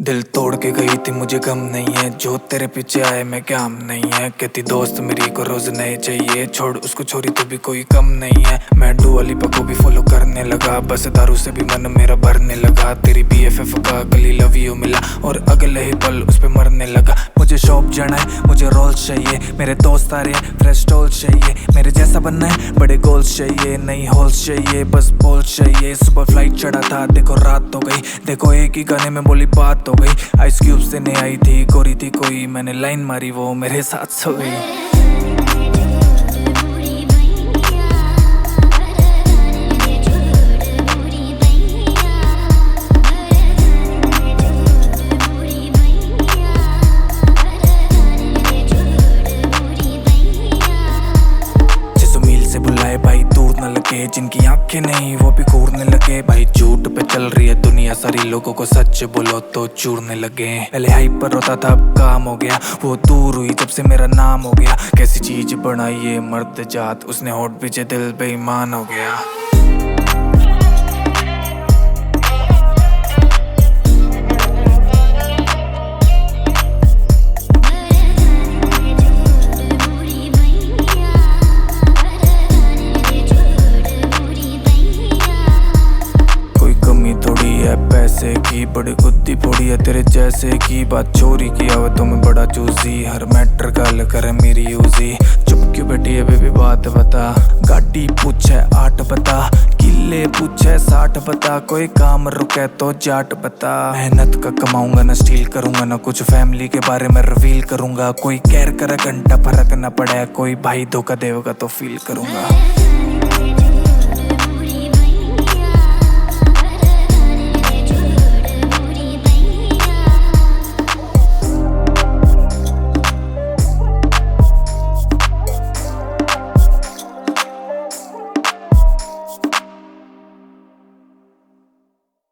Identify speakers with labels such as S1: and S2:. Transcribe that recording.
S1: दिल तोड़ के गई थी, मुझे गम नहीं है। जो तेरे पीछे आए मैं क्या हम नहीं है। कहती दोस्त मेरी को रोज नए चाहिए, छोड़ उसको छोरी तो भी कोई कम नहीं है। मैं डुआ लिपा को भी फॉलो करने लगा, बस दारू से भी मन मेरा भरने लगा। तेरी BFF का गली लव यू मिला और अगले ही पल उस पे मरने लगा। मुझे शॉप जाना है, मुझे रोल्स चाहिए, मेरे दोस्त आ रहे हैं फ्रेश टोल्स चाहिए। मेरे जैसा बनना है, बड़े गोल्स चाहिए, नई होल्स चाहिए, बस बोल्स चाहिए। सुबह फ्लाइट चढ़ा था, देखो रात हो गई, देखो एक ही गाने में बोली बात हो गई। आइस क्यूब से नहीं आई थी, गोरी थी कोई, मैंने लाइन मारी वो मेरे साथ सो गई। बुलाए भाई दूर न लगे, जिनकी आंखें नहीं वो भी घूरने लगे। भाई झूठ पे चल रही है दुनिया सारी, लोगों को सच बोलो तो चूरने लगे। पहले हाइप पर होता था अब काम हो गया, वो दूर हुई जब से मेरा नाम हो गया। कैसी चीज बनाई ये मर्द जात, उसने होठ पीछे दिल बेईमान हो गया। पैसे की बड़ी बुद्धि फोड़ी है तेरे जैसे की, बात चोरी की आवतों में बड़ा चूजी। हर मैटर गल करे मेरी यूजी, चुप क्यों बैठी है बेबी बात बता। गाड़ी पूछे 8 बता, किले पूछे 60 बता, कोई काम रुके तो जाट बता। मेहनत का कमाऊंगा ना स्टील करूंगा, ना कुछ फैमिली के बारे में रिवील करूंगा। कोई केयर करे घंटा फर्क ना पड़े, कोई भाई धोखा देगा तो फील करूंगा।